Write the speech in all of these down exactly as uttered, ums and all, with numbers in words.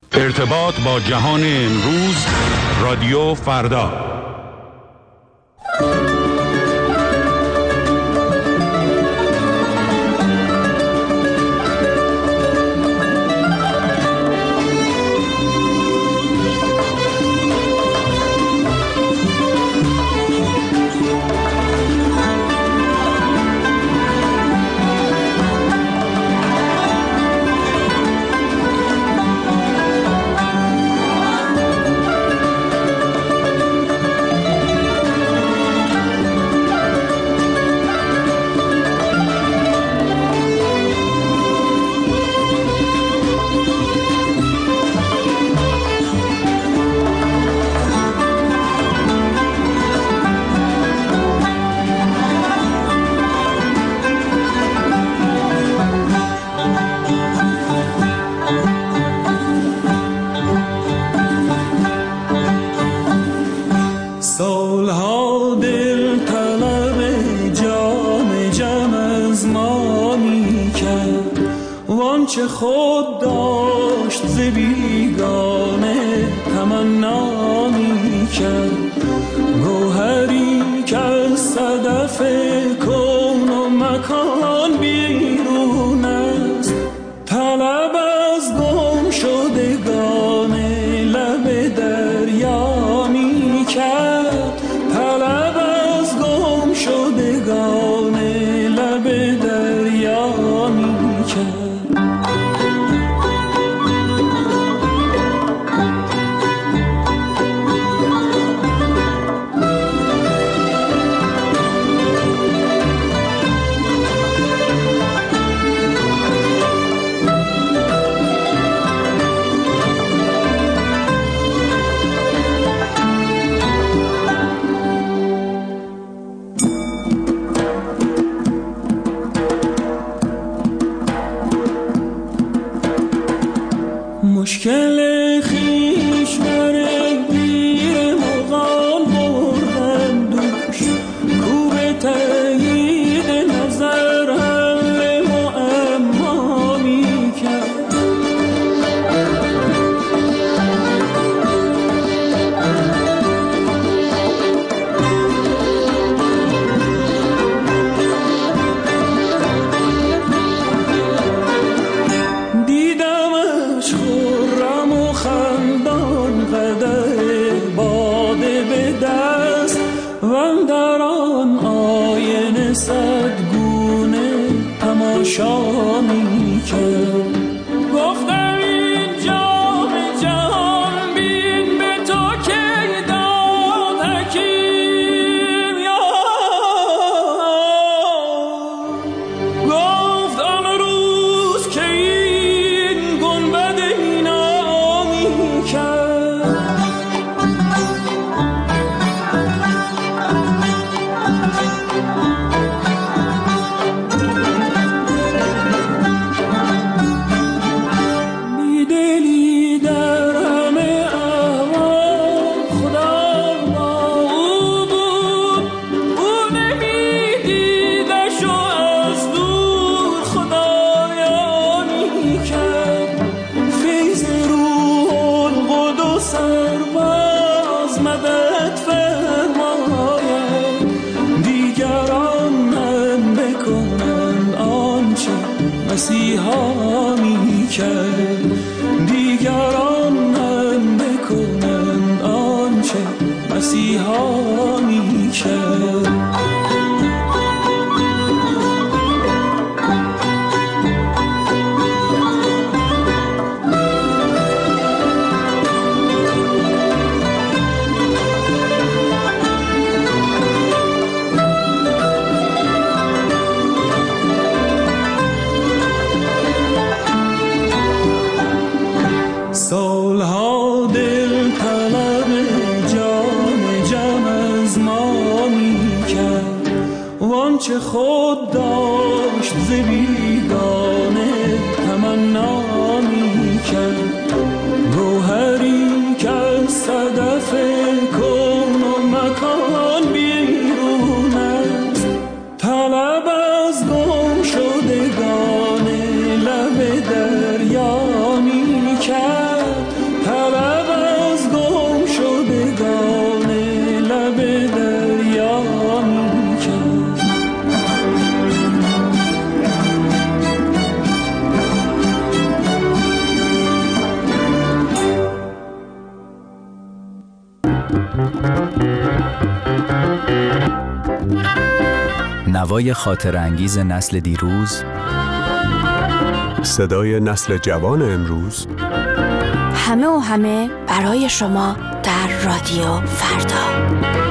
ارتباط با جهان امروز، رادیو فردا. چه خود داشت ز بیگانه تمنا می کرد، گوهری که از صدف کون و مکان بیرون است، طلب از گم شدگان لب دریا می کرد، طلب از گم شدگان لب دریا می کرد. مشکل خیش بر گیر مغان بردم دوش، کو به تأیید نظر حل معما می کرد. دیدمش خرم و خندان قدح باده به دست، و اندر آن آینه صد گونه تماشا می کرد. گفتم این جام جهان بین به تو که داد حکیم، یا گفت آن روز که این گنبد مینا می کرد. بیدلی در همه احوال خدا با او بود، او نمیدیدش و از دور خدایا می کرد. فیض روح القدس سرباز مدد فرماید، دیگران هم بکنند آنچه مسیحا می کرد، دیگران هم بکنند آنچه مسیحا می کرد. سالها دل طلب جام جم از ما می کرد، وانچه خود داشت ز بیگانه تمنا می کرد. گوهری که از صدف کون و مکان بیرون است، طلب از گم شدگان لب دریا می کرد، نوای خاطرانگیز نسل دیروز، صدای نسل جوان امروز، همه و همه برای شما در رادیو فردا.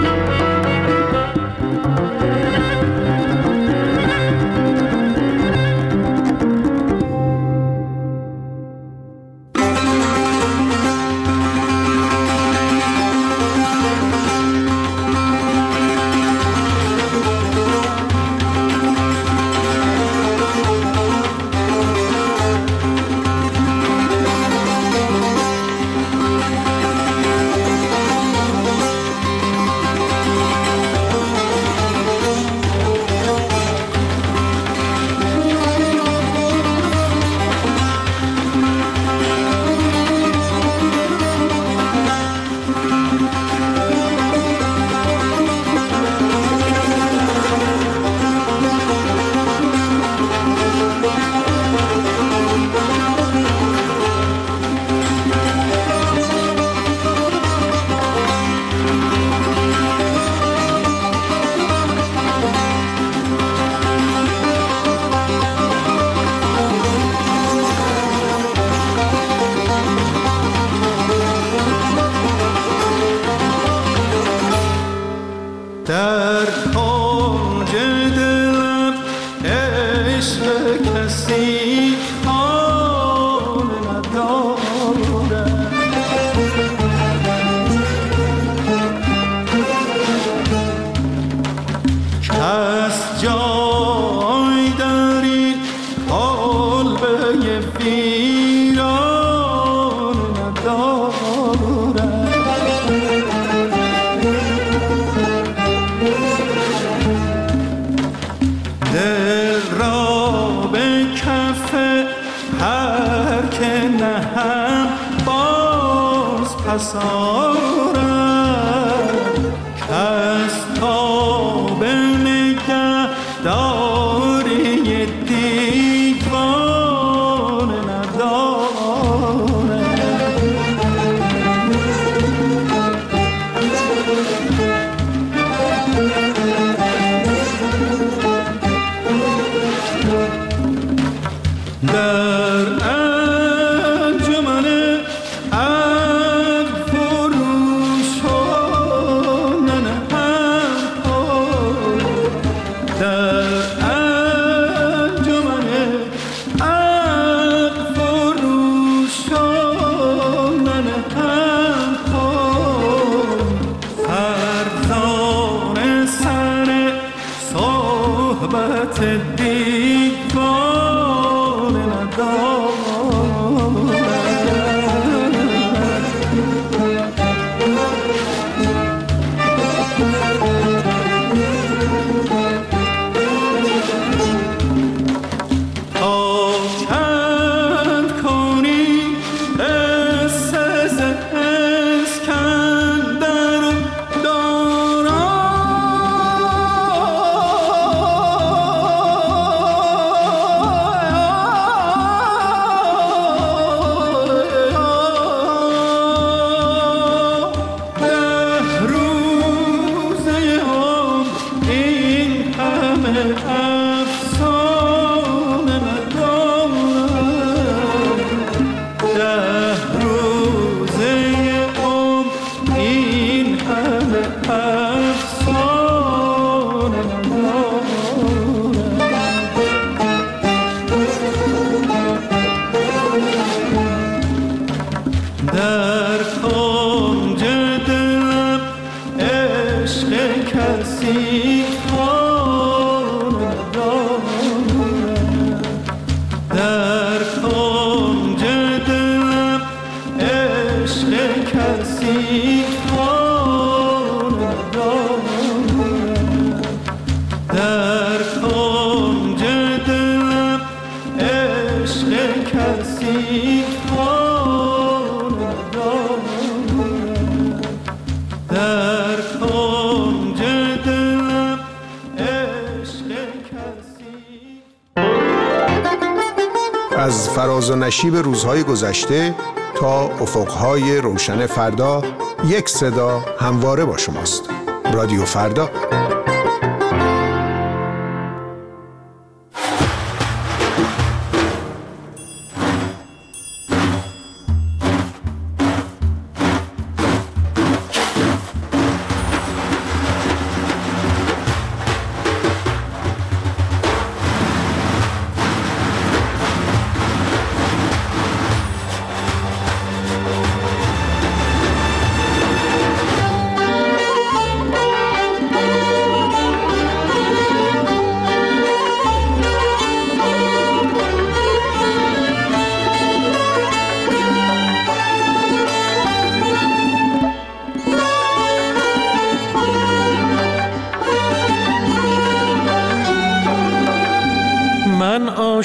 از فراز و نشیب روزهای گذشته تا افقهای روشن فردا، یک صدا همواره با شماست. رادیو فردا.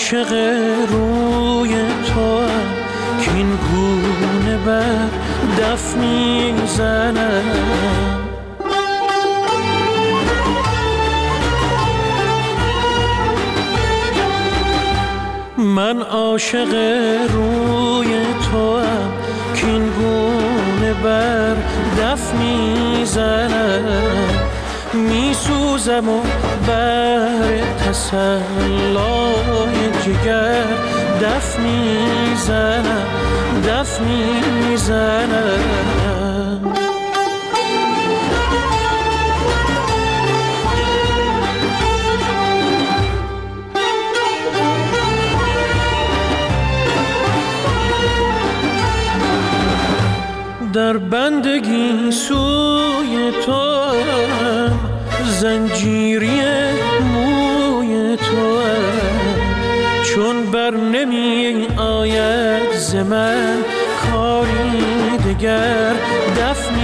عاشق روی تو که این گونه بر دف میزنم. من عاشق روی تو که این گونه بر دف میزنم. میسوزم و بر تسلای جگر دف میزنم دف میزنم. در بندگی سوی تو زنجیری موی تو چون بر نمی آید ز من کاری دگر دف